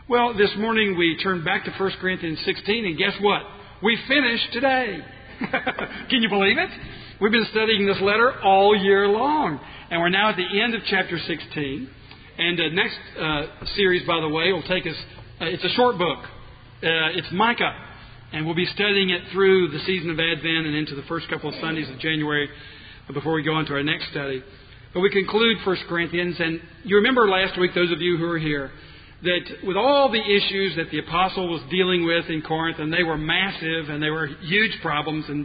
Well, this morning we turned back to 1 Corinthians 16, and guess what? We finished today. Can you believe it? We've been studying this letter all year long, and we're now at the end of chapter 16. And the next series, by the way, will take us, it's a short book. It's Micah, and we'll be studying it through the season of Advent and into the first couple of Sundays of January before we go on to our next study. But we conclude 1 Corinthians, and you remember last week, those of you who were here, that with all the issues that the apostle was dealing with in Corinth, and they were massive and they were huge problems and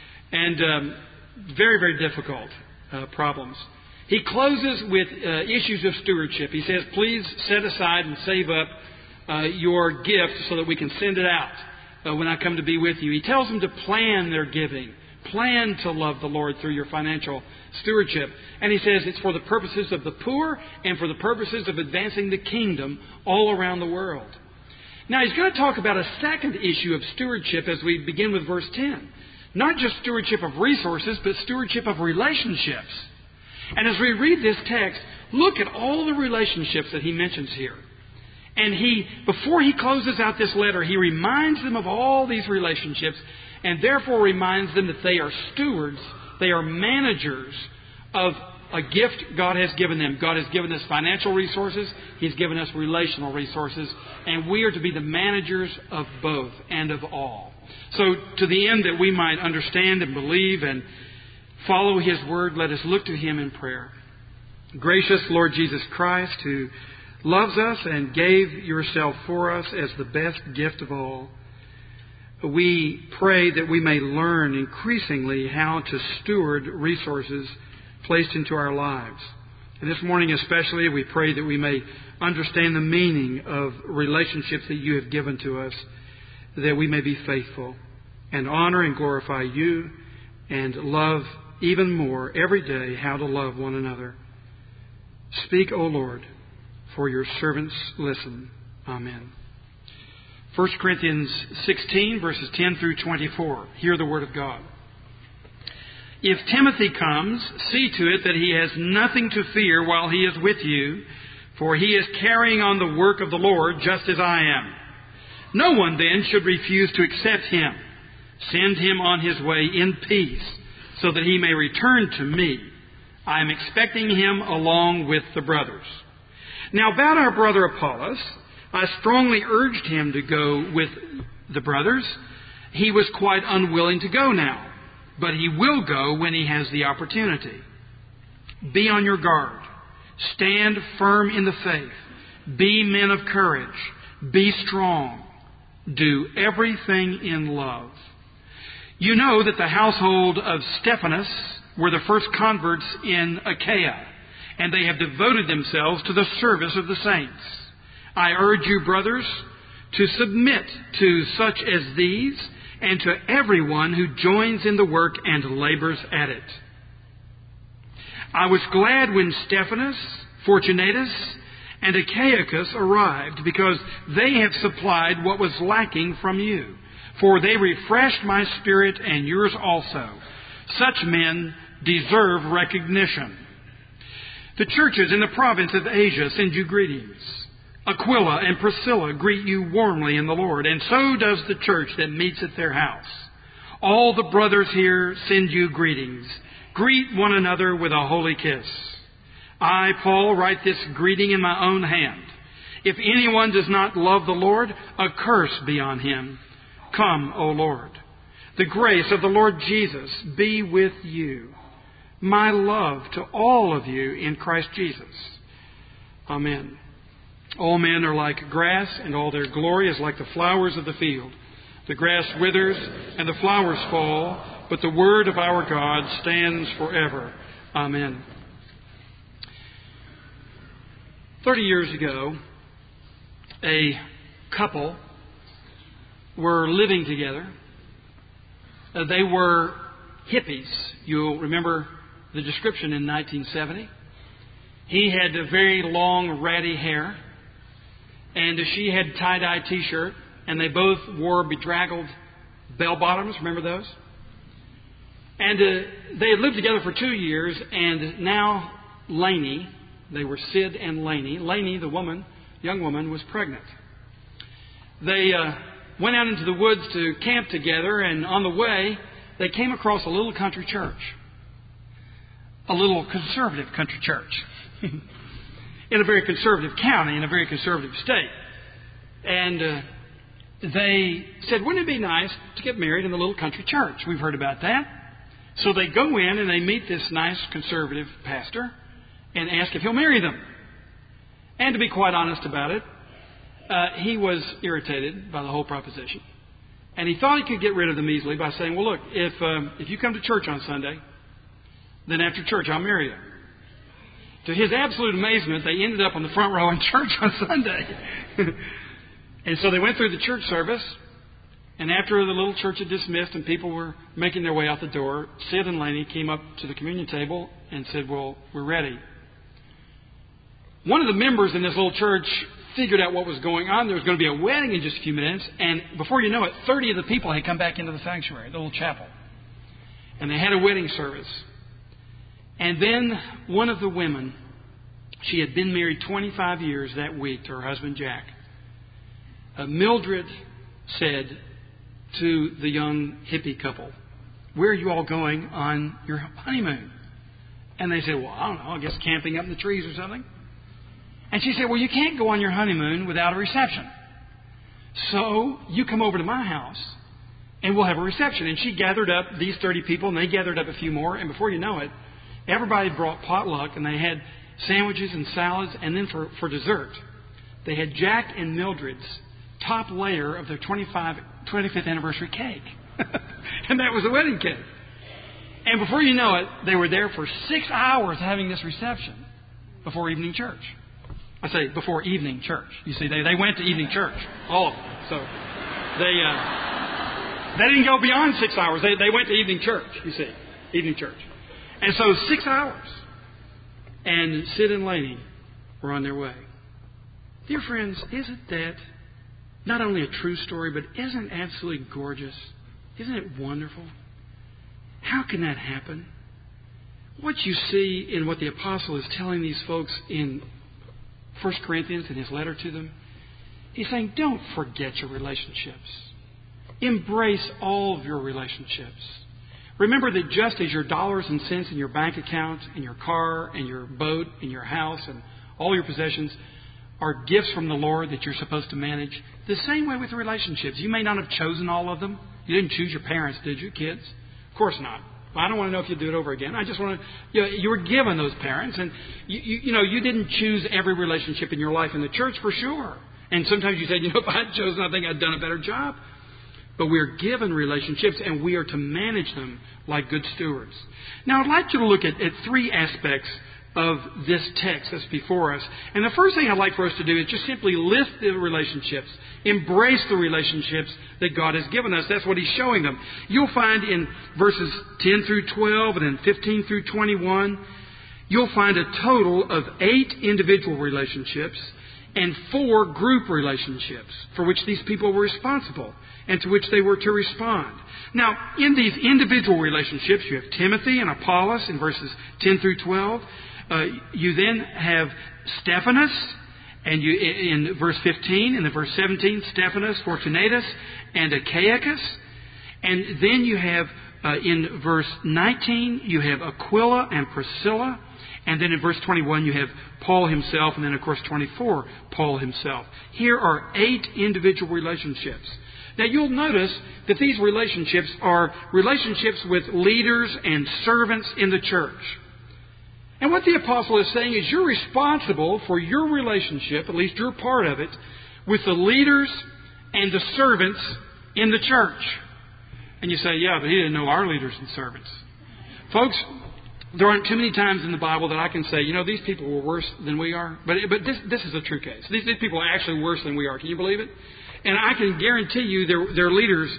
very, very difficult problems. He closes with issues of stewardship. He says, please set aside and save up your gift so that we can send it out when I come to be with you. He tells them to plan their giving. Plan to love the Lord through your financial stewardship. And he says it's for the purposes of the poor and for the purposes of advancing the kingdom all around the world. Now he's going to talk about a second issue of stewardship as we begin with verse 10. Not just stewardship of resources, but stewardship of relationships. And as we read this text, look at all the relationships that he mentions here. And before he closes out this letter, he reminds them of all these relationships and therefore reminds them that they are stewards, they are managers of a gift God has given them. God has given us financial resources, He's given us relational resources, and we are to be the managers of both and of all. So to the end that we might understand and believe and follow His Word, let us look to Him in prayer. Gracious Lord Jesus Christ, who loves us and gave yourself for us as the best gift of all, we pray that we may learn increasingly how to steward resources placed into our lives. And this morning especially, we pray that we may understand the meaning of relationships that you have given to us, that we may be faithful and honor and glorify you and love even more every day how to love one another. Speak, O Lord, for your servants listen. Amen. 1 Corinthians 16, verses 10 through 24. Hear the word of God. If Timothy comes, see to it that he has nothing to fear while he is with you, for he is carrying on the work of the Lord just as I am. No one then should refuse to accept him. Send him on his way in peace, so that he may return to me. I am expecting him along with the brothers. Now about our brother Apollos, I strongly urged him to go with the brothers. He was quite unwilling to go now, but he will go when he has the opportunity. Be on your guard. Stand firm in the faith. Be men of courage. Be strong. Do everything in love. You know that the household of Stephanas were the first converts in Achaia, and they have devoted themselves to the service of the saints. I urge you, brothers, to submit to such as these and to everyone who joins in the work and labors at it. I was glad when Stephanas, Fortunatus, and Achaicus arrived, because they have supplied what was lacking from you, for they refreshed my spirit and yours also. Such men deserve recognition. The churches in the province of Asia send you greetings. Aquila and Priscilla greet you warmly in the Lord, and so does the church that meets at their house. All the brothers here send you greetings. Greet one another with a holy kiss. I, Paul, write this greeting in my own hand. If anyone does not love the Lord, a curse be on him. Come, O Lord. The grace of the Lord Jesus be with you. My love to all of you in Christ Jesus. Amen. All men are like grass, and all their glory is like the flowers of the field. The grass withers, and the flowers fall, but the word of our God stands forever. Amen. 30 years ago, a couple were living together. They were hippies. You'll remember the description in 1970. He had a very long, ratty hair, and she had tie-dye T-shirt, and they both wore bedraggled bell-bottoms. Remember those? And they had lived together for 2 years, and now Lainey, they were Sid and Lainey. Lainey, the young woman, was pregnant. they went out into the woods to camp together, and on the way, they came across a little country church. A little conservative country church. In a very conservative county, in a very conservative state. And they said, wouldn't it be nice to get married in the little country church? We've heard about that. So they go in and they meet this nice conservative pastor and ask if he'll marry them. And to be quite honest about it, he was irritated by the whole proposition. And he thought he could get rid of them easily by saying, well, look, if you come to church on Sunday, then after church I'll marry you. To his absolute amazement, they ended up on the front row in church on Sunday. And so they went through the church service, and after the little church had dismissed and people were making their way out the door, Sid and Laney came up to the communion table and said, well, we're ready. One of the members in this little church figured out what was going on. There was going to be a wedding in just a few minutes, and before you know it, 30 of the people had come back into the sanctuary, the little chapel. And they had a wedding service. And then one of the women, she had been married 25 years that week to her husband Jack. Mildred said to the young hippie couple, where are you all going on your honeymoon? And they said, well, I don't know, I guess camping up in the trees or something. And she said, well, you can't go on your honeymoon without a reception. So you come over to my house and we'll have a reception. And she gathered up these 30 people, and they gathered up a few more. And before you know it, everybody brought potluck, and they had sandwiches and salads. And then for dessert, they had Jack and Mildred's top layer of their 25th anniversary cake. And that was the wedding cake. And before you know it, they were there for 6 hours having this reception before evening church. I say before evening church. You see, they went to evening church, all of them. So they didn't go beyond 6 hours. They went to evening church, you see, evening church. And so 6 hours. And Sid and Laney were on their way. Dear friends, isn't that not only a true story, but isn't it absolutely gorgeous? Isn't it wonderful? How can that happen? What you see in what the apostle is telling these folks in 1 Corinthians, in his letter to them, he's saying, don't forget your relationships. Embrace all of your relationships. Remember that just as your dollars and cents in your bank account, in your car, and your boat, and your house, and all your possessions are gifts from the Lord that you're supposed to manage, the same way with relationships. You may not have chosen all of them. You didn't choose your parents, did you, kids? Of course not. I don't want to know if you do it over again. I just want to, you were given those parents, and you didn't choose every relationship in your life in the church for sure. And sometimes you say, if I had chosen, I think I'd done a better job. But we're given relationships, and we are to manage them like good stewards. Now, I'd like you to look at three aspects of this text that's before us. And the first thing I'd like for us to do is just simply lift the relationships, embrace the relationships that God has given us. That's what He's showing them. You'll find in verses 10 through 12 and then 15 through 21, you'll find a total of 8 individual relationships and 4 group relationships for which these people were responsible and to which they were to respond. Now, in these individual relationships, you have Timothy and Apollos in verses 10 through 12. You then have Stephanas, and in verse 15, and in verse 17, Stephanas, Fortunatus, and Achaicus. And then you have, in verse 19, you have Aquila and Priscilla. And then in verse 21, you have Paul himself. And then, of course, 24, Paul himself. Here are 8 individual relationships. Now, you'll notice that these relationships are relationships with leaders and servants in the church. And what the apostle is saying is you're responsible for your relationship, at least your part of it, with the leaders and the servants in the church. And you say, yeah, but he didn't know our leaders and servants. Folks, there aren't too many times in the Bible that I can say, these people were worse than we are. But this is a true case. These people are actually worse than we are. Can you believe it? And I can guarantee you their leaders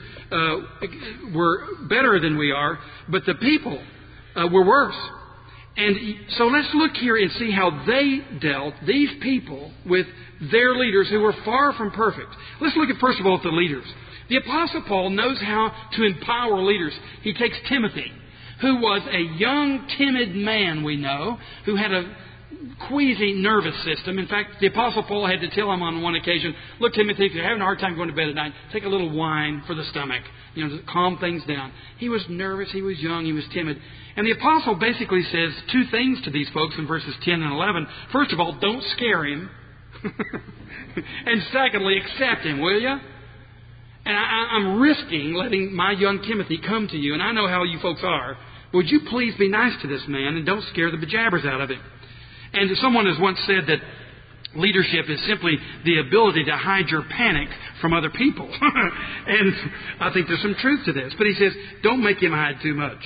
were better than we are, but the people were worse. And so let's look here and see how they dealt, these people, with their leaders who were far from perfect. Let's look at, first of all, at the leaders. The Apostle Paul knows how to empower leaders. He takes Timothy, who was a young, timid man, we know, who had a queasy nervous system. In fact, the Apostle Paul had to tell him on one occasion, look, Timothy, if you're having a hard time going to bed at night, take a little wine for the stomach, to calm things down. He was nervous, he was young, he was timid. And the Apostle basically says two things to these folks in verses 10 and 11. First of all, don't scare him. And secondly, accept him, will you? And I'm risking letting my young Timothy come to you, and I know how you folks are. Would you please be nice to this man and don't scare the bejabbers out of him? And someone has once said that leadership is simply the ability to hide your panic from other people. And I think there's some truth to this. But he says, don't make him hide too much.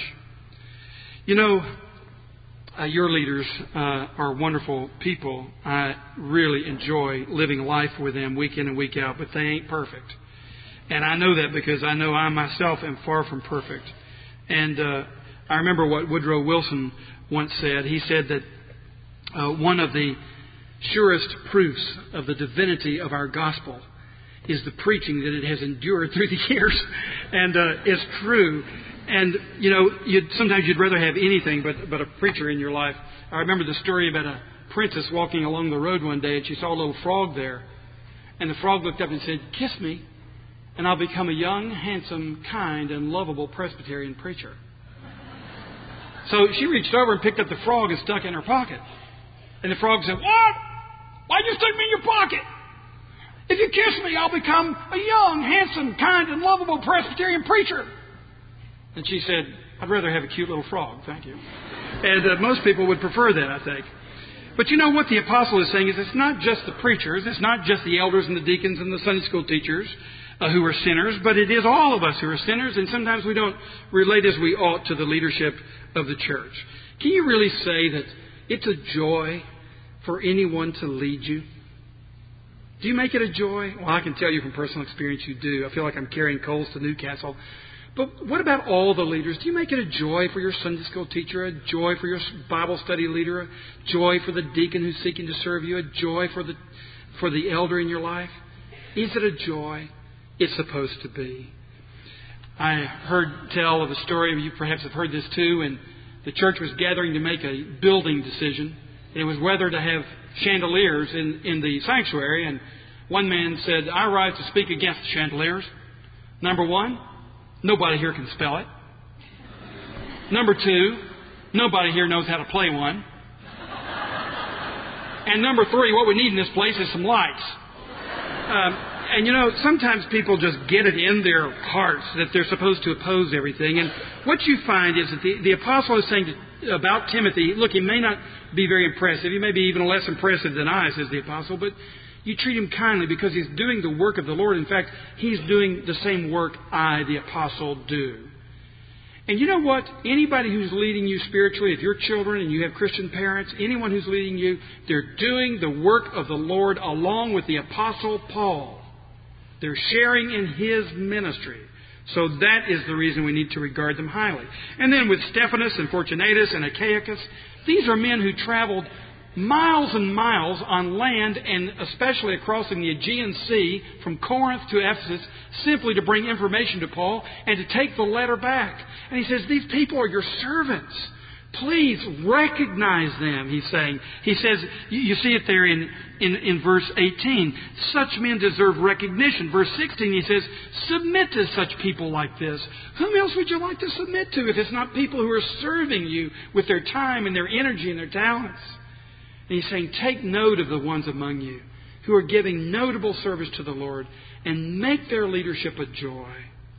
Your leaders are wonderful people. I really enjoy living life with them week in and week out, but they ain't perfect. And I know that because I know I myself am far from perfect. And I remember what Woodrow Wilson once said. He said that one of the surest proofs of the divinity of our gospel is the preaching that it has endured through the years. And it's true. And, sometimes you'd rather have anything but a preacher in your life. I remember the story about a princess walking along the road one day, and she saw a little frog there. And the frog looked up and said, kiss me, and I'll become a young, handsome, kind, and lovable Presbyterian preacher. So she reached over and picked up the frog and stuck it in her pocket. And the frog said, what? Why'd you stick me in your pocket? If you kiss me, I'll become a young, handsome, kind, and lovable Presbyterian preacher. And she said, I'd rather have a cute little frog, thank you. And most people would prefer that, I think. But you know what the apostle is saying is it's not just the preachers, it's not just the elders and the deacons and the Sunday school teachers who are sinners, but it is all of us who are sinners, and sometimes we don't relate as we ought to the leadership of the church. Can you really say that it's a joy for anyone to lead you? Do you make it a joy? Well, I can tell you from personal experience you do. I feel like I'm carrying coals to Newcastle. But what about all the leaders? Do you make it a joy for your Sunday school teacher, a joy for your Bible study leader, a joy for the deacon who's seeking to serve you, a joy for the elder in your life? Is it a joy? It's supposed to be. I heard tell of a story, you perhaps have heard this too, and the church was gathering to make a building decision. And it was whether to have chandeliers in the sanctuary. And one man said, I rise to speak against chandeliers. Number one, nobody here can spell it. Number two, nobody here knows how to play one. And number three, what we need in this place is some lights. And sometimes people just get it in their hearts that they're supposed to oppose everything. And what you find is that the apostle is saying about Timothy, look, he may not be very impressive. He may be even less impressive than I, says the apostle, but you treat him kindly because he's doing the work of the Lord. In fact, he's doing the same work I, the apostle, do. And you know what? Anybody who's leading you spiritually, if you're children and you have Christian parents, anyone who's leading you, they're doing the work of the Lord along with the apostle Paul. They're sharing in his ministry. So that is the reason we need to regard them highly. And then with Stephanus and Fortunatus and Achaicus, these are men who traveled miles and miles on land and especially crossing the Aegean Sea from Corinth to Ephesus simply to bring information to Paul and to take the letter back. And he says, these people are your servants. Please recognize them, he's saying. He says, you see it there in verse 18. Such men deserve recognition. Verse 16, he says, submit to such people like this. Whom else would you like to submit to if it's not people who are serving you with their time and their energy and their talents? And he's saying, take note of the ones among you who are giving notable service to the Lord and make their leadership a joy.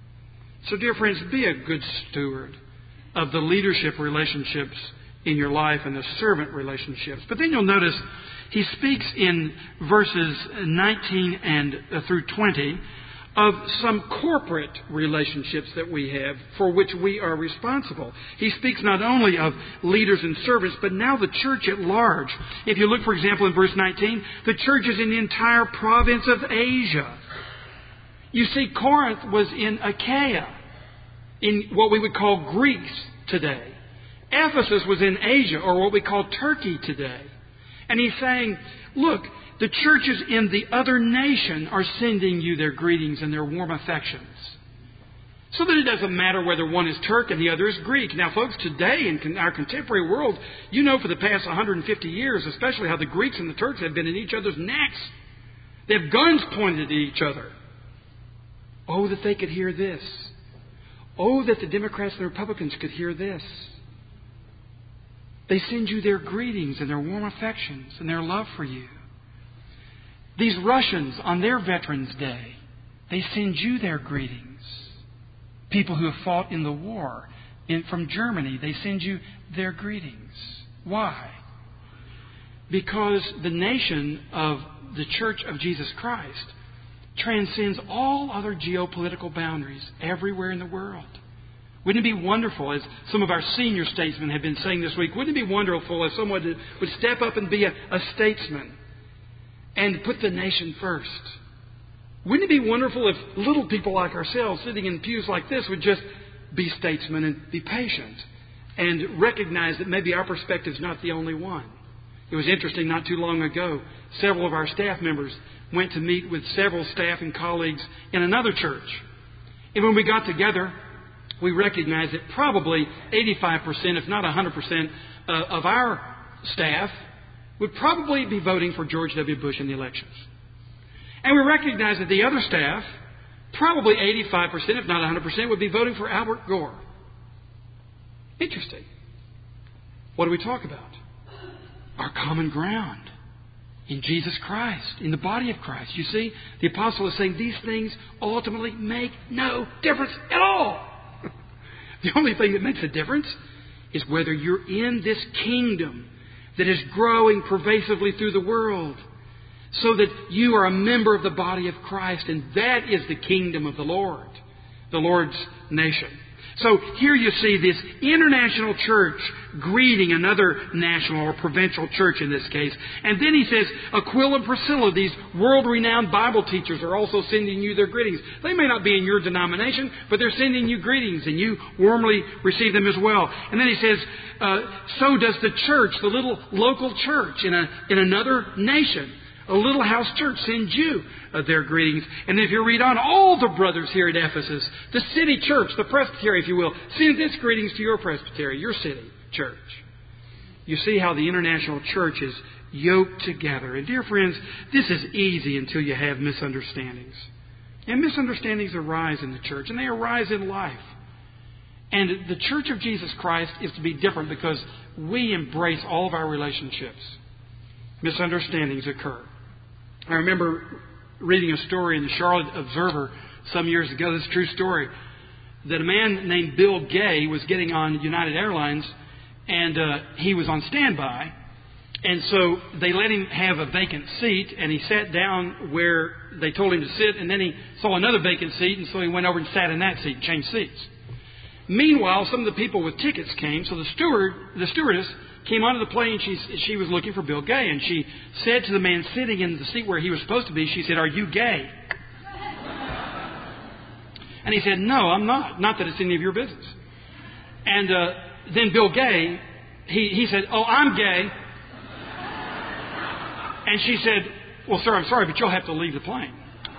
So, dear friends, be a good steward of the leadership relationships in your life and the servant relationships. But then you'll notice he speaks in verses 19 and through 20 of some corporate relationships that we have for which we are responsible. He speaks not only of leaders and servants, but now the church at large. If you look, for example, in verse 19, the church is in the entire province of Asia. You see, Corinth was in Achaia, in what we would call Greece today. Ephesus was in Asia, or what we call Turkey today. And he's saying, look, the churches in the other nation are sending you their greetings and their warm affections. So that it doesn't matter whether one is Turk and the other is Greek. Now, folks, today in our contemporary world, you know for the past 150 years, especially how the Greeks and the Turks have been in each other's necks. They have guns pointed at each other. Oh, that they could hear this. Oh, that the Democrats and the Republicans could hear this. They send you their greetings and their warm affections and their love for you. These Russians on their Veterans Day, they send you their greetings. People who have fought in the war from Germany, they send you their greetings. Why? Because the nation of the Church of Jesus Christ transcends all other geopolitical boundaries everywhere in the world. Wouldn't it be wonderful, as some of our senior statesmen have been saying this week, wouldn't it be wonderful if someone would step up and be a statesman and put the nation first? Wouldn't it be wonderful if little people like ourselves sitting in pews like this would just be statesmen and be patient and recognize that maybe our perspective is not the only one? It was interesting, not too long ago, several of our staff members went to meet with several staff and colleagues in another church. And when we got together, we recognized that probably 85%, if not 100%, of our staff would probably be voting for George W. Bush in the elections. And we recognized that the other staff, probably 85%, if not 100%, would be voting for Albert Gore. Interesting. What do we talk about? Our common ground in Jesus Christ, in the body of Christ. You see, the apostle is saying these things ultimately make no difference at all. The only thing that makes a difference is whether you're in this kingdom that is growing pervasively through the world, so that you are a member of the body of Christ, and that is the kingdom of the Lord's nation. So here you see this international church greeting another national or provincial church in this case. And then he says, Aquila and Priscilla, these world-renowned Bible teachers, are also sending you their greetings. They may not be in your denomination, but they're sending you greetings, and you warmly receive them as well. And then he says, so does the church, the little local church in another nation. A little house church sends you their greetings. And if you read on, all the brothers here at Ephesus, the city church, the presbytery, if you will, sends its greetings to your presbytery, your city church. You see how the international church is yoked together. And dear friends, this is easy until you have misunderstandings. And misunderstandings arise in the church, and they arise in life. And the Church of Jesus Christ is to be different because we embrace all of our relationships. Misunderstandings occur. I remember reading a story in the Charlotte Observer some years ago, this is a true story, that a man named Bill Gay was getting on United Airlines, and he was on standby. And so they let him have a vacant seat, and he sat down where they told him to sit, and then he saw another vacant seat, and so he went over and sat in that seat, changed seats. Meanwhile, some of the people with tickets came, so the stewardess came onto the plane. She was looking for Bill Gay, and she said to the man sitting in the seat where he was supposed to be, she said, "Are you gay?" And he said, "No, I'm not. Not that it's any of your business." And then Bill Gay, he said, "Oh, I'm gay." And she said, "Well, sir, I'm sorry, but you'll have to leave the plane."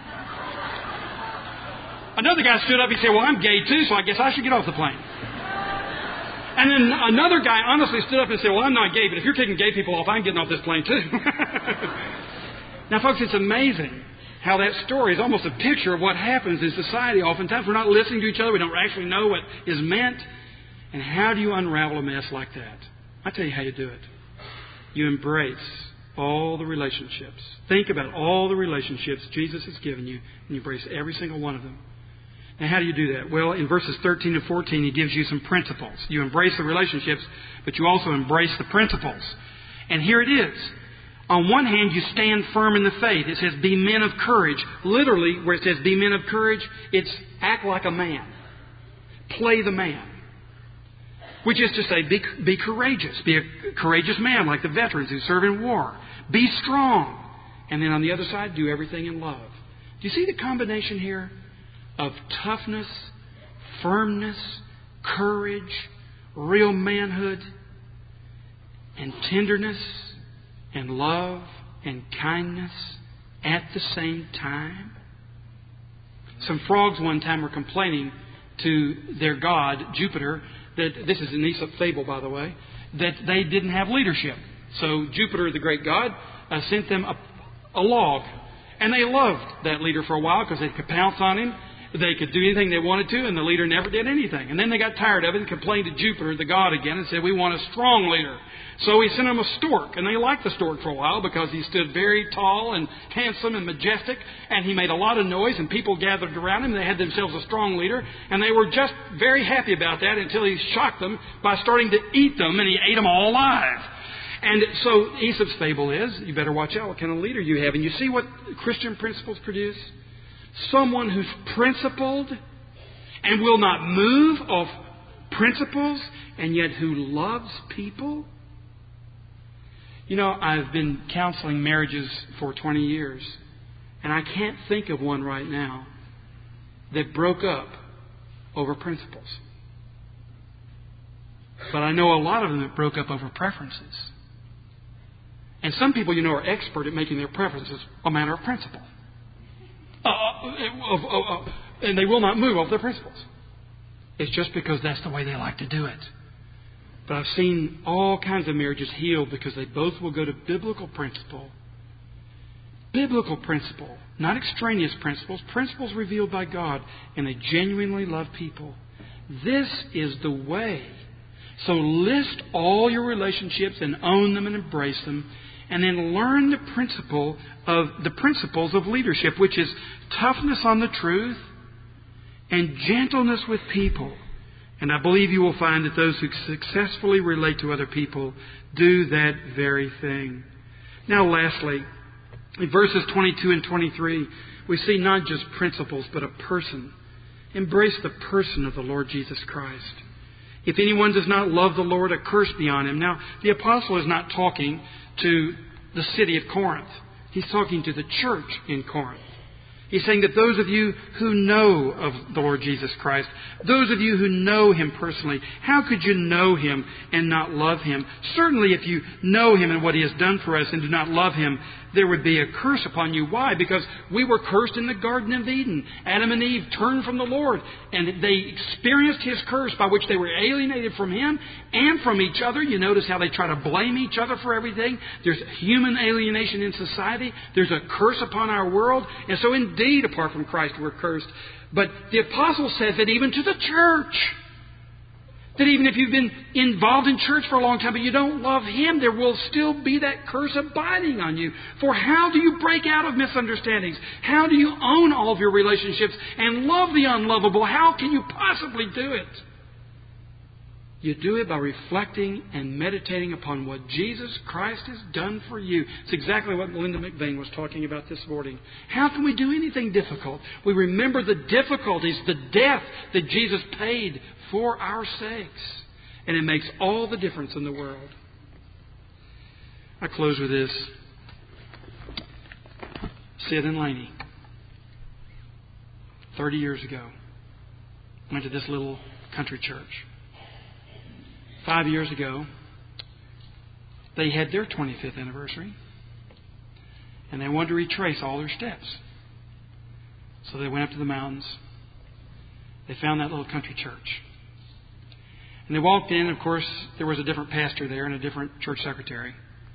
Another guy stood up. He said, "Well, I'm gay too, so I guess I should get off the plane." And then another guy honestly stood up and said, "Well, I'm not gay, but if you're taking gay people off, I'm getting off this plane too." Now, folks, it's amazing how that story is almost a picture of what happens in society. Oftentimes we're not listening to each other. We don't actually know what is meant. And how do you unravel a mess like that? I'll tell you how you do it. You embrace all the relationships. Think about all the relationships Jesus has given you, and you embrace every single one of them. Now, how do you do that? Well, in verses 13 and 14, he gives you some principles. You embrace the relationships, but you also embrace the principles. And here it is. On one hand, you stand firm in the faith. It says, be men of courage. Literally, where it says, be men of courage, it's act like a man. Play the man. Which is to say, be courageous. Be a courageous man like the veterans who serve in war. Be strong. And then on the other side, do everything in love. Do you see the combination here of toughness, firmness, courage, real manhood, and tenderness, and love, and kindness at the same time? Some frogs one time were complaining to their god, Jupiter, that this is an Aesop fable, by the way, that they didn't have leadership. So Jupiter, the great god, sent them a log. And they loved that leader for a while because they could pounce on him. They could do anything they wanted to, and the leader never did anything. And then they got tired of it and complained to Jupiter, the god, again, and said, we want a strong leader. So he sent them a stork, and they liked the stork for a while because he stood very tall and handsome and majestic, and he made a lot of noise, and people gathered around him. They had themselves a strong leader, and they were just very happy about that until he shocked them by starting to eat them, and he ate them all alive. And so Aesop's fable is, you better watch out what kind of leader you have. And you see what Christian principles produce? Someone who's principled and will not move off principles, and yet who loves people. You know, I've been counseling marriages for 20 years, and I can't think of one right now that broke up over principles. But I know a lot of them that broke up over preferences. And some people, you know, are expert at making their preferences a matter of principle. And they will not move off their principles. It's just because that's the way they like to do it. But I've seen all kinds of marriages healed because they both will go to biblical principle. Biblical principle, not extraneous principles, principles revealed by God, and they genuinely love people. This is the way. So list all your relationships and own them and embrace them, and then learn the principles of leadership, which is toughness on the truth and gentleness with people. And I believe you will find that those who successfully relate to other people do that very thing. Now, lastly, in verses 22 and 23, we see not just principles, but a person. Embrace the person of the Lord Jesus Christ. If anyone does not love the Lord, a curse be on him. Now, the apostle is not talking to the city of Corinth. He's talking to the church in Corinth. He's saying that those of you who know of the Lord Jesus Christ, those of you who know Him personally, how could you know Him and not love Him? Certainly if you know Him and what He has done for us and do not love Him, there would be a curse upon you. Why? Because we were cursed in the Garden of Eden. Adam and Eve turned from the Lord, and they experienced His curse by which they were alienated from Him and from each other. You notice how they try to blame each other for everything. There's human alienation in society. There's a curse upon our world. And so indeed, apart from Christ, we're cursed. But the apostle says that even to the church, that even if you've been involved in church for a long time but you don't love Him, there will still be that curse abiding on you. For how do you break out of misunderstandings? How do you own all of your relationships and love the unlovable? How can you possibly do it? You do it by reflecting and meditating upon what Jesus Christ has done for you. It's exactly what Linda McVeigh was talking about this morning. How can we do anything difficult? We remember the difficulties, the death that Jesus paid for our sakes. And it makes all the difference in the world. I close with this. Sid and Laney, 30 years ago, went to this little country church. 5 years ago, they had their 25th anniversary, and they wanted to retrace all their steps. So they went up to the mountains. They found that little country church. And they walked in. Of course, there was a different pastor there and a different church secretary.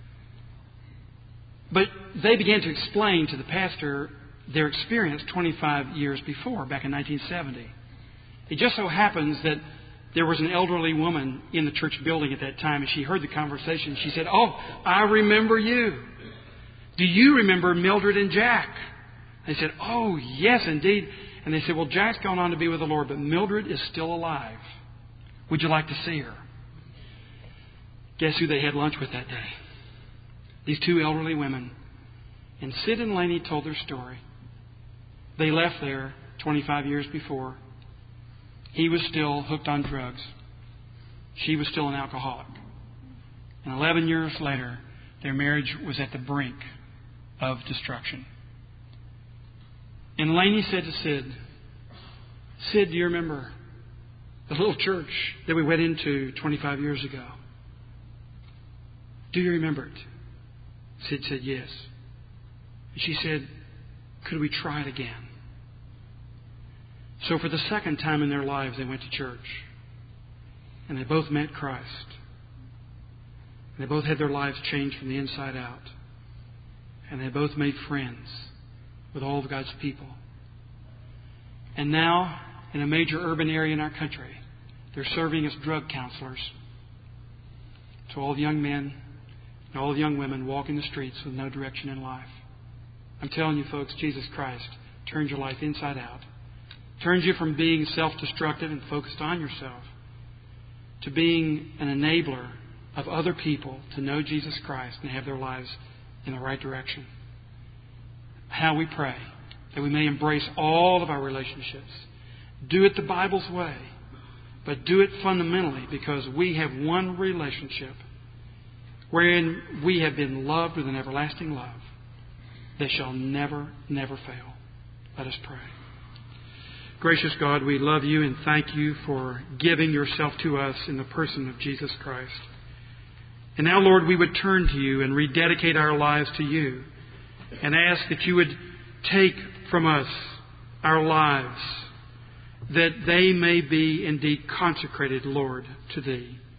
But they began to explain to the pastor their experience 25 years before, back in 1970. It just so happens that there was an elderly woman in the church building at that time, and she heard the conversation. She said, "Oh, I remember you. Do you remember Mildred and Jack?" They said, "Oh, yes, indeed." And they said, "Well, Jack's gone on to be with the Lord, but Mildred is still alive. Would you like to see her?" Guess who they had lunch with that day? These two elderly women. And Sid and Laney told their story. They left there 25 years before. He was still hooked on drugs. She was still an alcoholic. And 11 years later, their marriage was at the brink of destruction. And Laney said to Sid, "Sid, do you remember the little church that we went into 25 years ago? Do you remember it?" Sid said, "Yes." And she said, "Could we try it again?" So for the second time in their lives, they went to church. And they both met Christ. And they both had their lives changed from the inside out. And they both made friends with all of God's people. And now, in a major urban area in our country, they're serving as drug counselors to all the young men and all the young women walking the streets with no direction in life. I'm telling you, folks, Jesus Christ turns your life inside out. Turns you from being self-destructive and focused on yourself to being an enabler of other people to know Jesus Christ and have their lives in the right direction. How we pray that we may embrace all of our relationships. Do it the Bible's way, but do it fundamentally because we have one relationship wherein we have been loved with an everlasting love that shall never, never fail. Let us pray. Gracious God, we love you and thank you for giving yourself to us in the person of Jesus Christ. And now, Lord, we would turn to you and rededicate our lives to you and ask that you would take from us our lives, that they may be indeed consecrated, Lord, to Thee.